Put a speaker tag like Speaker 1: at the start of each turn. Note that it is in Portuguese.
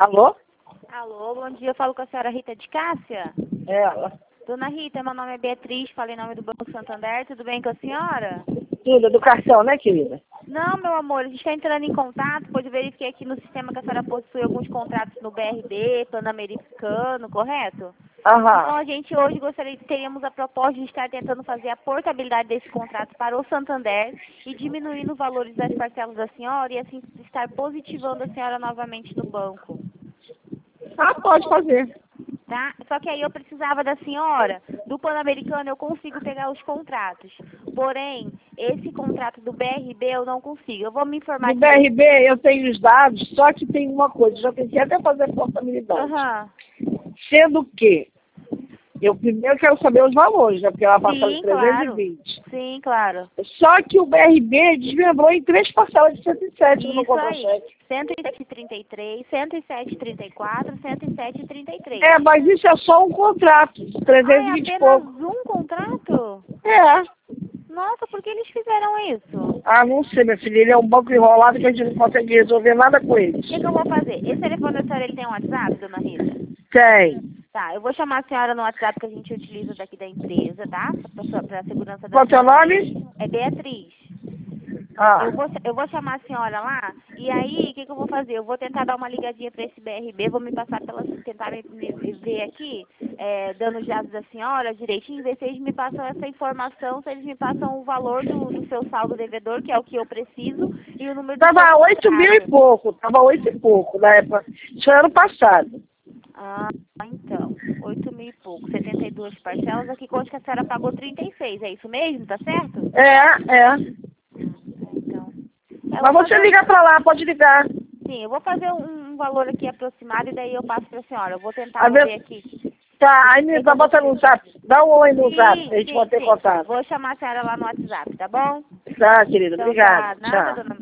Speaker 1: Alô?
Speaker 2: Alô, bom dia. Eu falo com a senhora Rita de Cássia.
Speaker 1: Ela.
Speaker 2: Dona Rita, meu nome é Beatriz, falei em nome do Banco Santander. Tudo bem com a senhora?
Speaker 1: Tudo, educação, né, querida?
Speaker 2: Não, meu amor, a gente está entrando em contato, pois eu verifiquei aqui no sistema que a senhora possui alguns contratos no BRB, Plano Americano, correto? Então
Speaker 1: Aham.
Speaker 2: a gente hoje teríamos a proposta de estar tentando fazer a portabilidade desse contrato para o Santander e diminuindo os valores das parcelas da senhora e assim estar positivando a senhora novamente no banco.
Speaker 1: Ah, pode fazer.
Speaker 2: Tá? Só que aí eu precisava da senhora, do Pan-Americano eu consigo pegar os contratos. Porém, esse contrato do BRB eu não consigo. Eu vou me informar
Speaker 1: No
Speaker 2: aqui.
Speaker 1: BRB eu tenho os dados, só que tem uma coisa, já tentei até fazer a portabilidade.
Speaker 2: Aham.
Speaker 1: Sendo que eu primeiro quero saber os valores, né? Porque ela passou de
Speaker 2: Sim, claro.
Speaker 1: 320.
Speaker 2: Sim, claro.
Speaker 1: Só que o BRB desmembrou em 3 parcelas de 107 no meu
Speaker 2: Isso aí.
Speaker 1: contra-cheque.
Speaker 2: 107,33, 107,34, 107,33.
Speaker 1: É, mas isso é só um contrato,
Speaker 2: Ah, é
Speaker 1: 320 e
Speaker 2: apenas
Speaker 1: pouco.
Speaker 2: um contrato?
Speaker 1: É.
Speaker 2: Nossa, por que eles fizeram isso?
Speaker 1: Ah, não sei, minha filha, ele é um banco enrolado que a gente não consegue resolver nada com
Speaker 2: O
Speaker 1: eles.
Speaker 2: que eu vou fazer? Esse telefone da senhora, ele tem um WhatsApp, dona Rita?
Speaker 1: Tem.
Speaker 2: Tá, eu vou chamar a senhora no WhatsApp que a gente utiliza daqui da empresa, tá? Para a segurança da
Speaker 1: Qual é o teu
Speaker 2: senhora
Speaker 1: nome?
Speaker 2: mesmo. É Beatriz.
Speaker 1: Ah,
Speaker 2: Eu vou chamar a senhora lá, e aí, o que eu vou fazer? Eu vou tentar dar uma ligadinha para esse BRB, vou me passar pela, tentar me ver aqui, dando os dados da senhora direitinho, ver se eles me passam essa informação, se eles me passam o valor do seu saldo devedor, que é o que eu preciso, e o número do seu
Speaker 1: tava 8 mil e
Speaker 2: contrato.
Speaker 1: pouco, tava 8 e pouco na época. Isso era ano passado.
Speaker 2: Ah, então, 8 mil e pouco, 72 parcelas, aqui consta que a senhora pagou 36, é isso mesmo, tá certo?
Speaker 1: É.
Speaker 2: Então, eu
Speaker 1: Mas
Speaker 2: vou
Speaker 1: você
Speaker 2: fazer,
Speaker 1: liga pra lá, pode ligar.
Speaker 2: sim, eu vou fazer um valor aqui aproximado e daí eu passo pra senhora, eu vou tentar,
Speaker 1: A
Speaker 2: vou
Speaker 1: ver...
Speaker 2: ver aqui
Speaker 1: Tá, aí
Speaker 2: o
Speaker 1: me
Speaker 2: que eu vou
Speaker 1: bota no
Speaker 2: precisar.
Speaker 1: zap. Dá um oi no zap pra
Speaker 2: Sim,
Speaker 1: gente
Speaker 2: sim,
Speaker 1: manter
Speaker 2: sim,
Speaker 1: contato.
Speaker 2: vou chamar a senhora lá no WhatsApp, tá bom?
Speaker 1: Tá, querida,
Speaker 2: Então
Speaker 1: obrigado.
Speaker 2: tá, nada,
Speaker 1: Tchau.
Speaker 2: dona